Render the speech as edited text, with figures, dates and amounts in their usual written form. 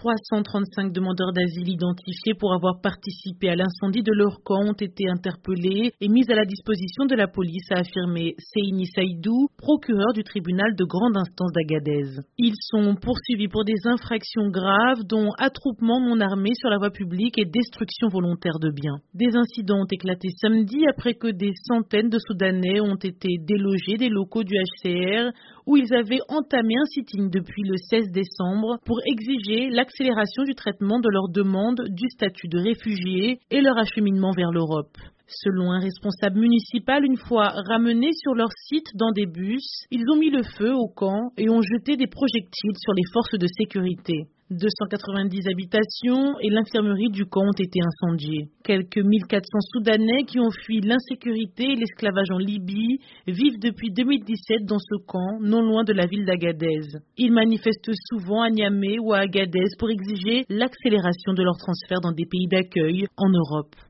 335 demandeurs d'asile identifiés pour avoir participé à l'incendie de leur camp ont été interpellés et mis à la disposition de la police, a affirmé Seyni Saïdou, procureur du tribunal de grande instance d'Agadez. Ils sont poursuivis pour des infractions graves dont attroupement non armé sur la voie publique et destruction volontaire de biens. Des incidents ont éclaté samedi après que des centaines de Soudanais ont été délogés des locaux du HCR où ils avaient entamé un sit-in depuis le 16 décembre pour exiger l'accélération du traitement de leur demande du statut de réfugiés et leur acheminement vers l'Europe. Selon un responsable municipal, une fois ramenés sur leur site dans des bus, ils ont mis le feu au camp et ont jeté des projectiles sur les forces de sécurité. 290 habitations et l'infirmerie du camp ont été incendiées. Quelques 1400 Soudanais qui ont fui l'insécurité et l'esclavage en Libye vivent depuis 2017 dans ce camp, non loin de la ville d'Agadez. Ils manifestent souvent à Niamey ou à Agadez pour exiger l'accélération de leur transfert dans des pays d'accueil en Europe.